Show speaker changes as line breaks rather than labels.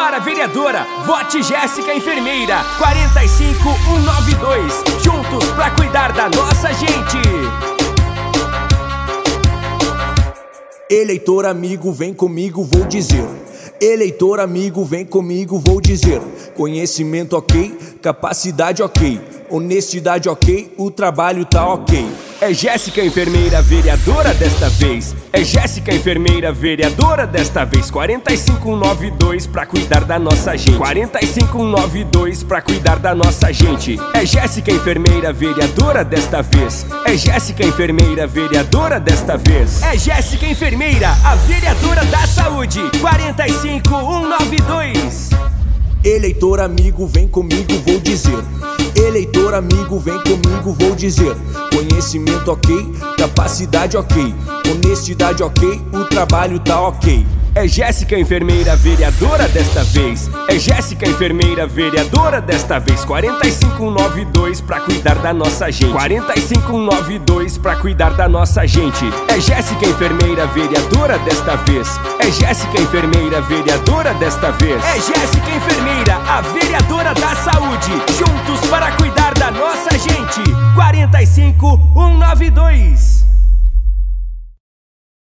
para vereadora, vote Jéssica Enfermeira 45192, juntos pra cuidar da nossa gente.
Eleitor amigo, vem comigo, vou dizer. Eleitor amigo, vem comigo, vou dizer. Conhecimento ok, capacidade ok, honestidade ok, o trabalho tá ok.
É Jéssica Enfermeira vereadora desta vez. É Jéssica Enfermeira vereadora desta vez 45192 pra cuidar da nossa gente. 45192 pra cuidar da nossa gente. É Jéssica Enfermeira vereadora desta vez. É Jéssica Enfermeira vereadora desta vez. É Jéssica Enfermeira, a vereadora da saúde 45192.
Eleitor amigo, vem comigo, vou dizer. Eleitor amigo, vem comigo, vou dizer. Conhecimento ok, capacidade ok, honestidade ok, o trabalho tá ok.
É Jéssica Enfermeira vereadora desta vez. É Jéssica Enfermeira vereadora desta vez 45192 pra cuidar da nossa gente. 45192 pra cuidar da nossa gente. É Jéssica Enfermeira vereadora desta vez. É Jéssica Enfermeira vereadora desta vez. É Jéssica Enfermeira, a vereadora da saúde, juntos para cuidar da nossa gente. 45192.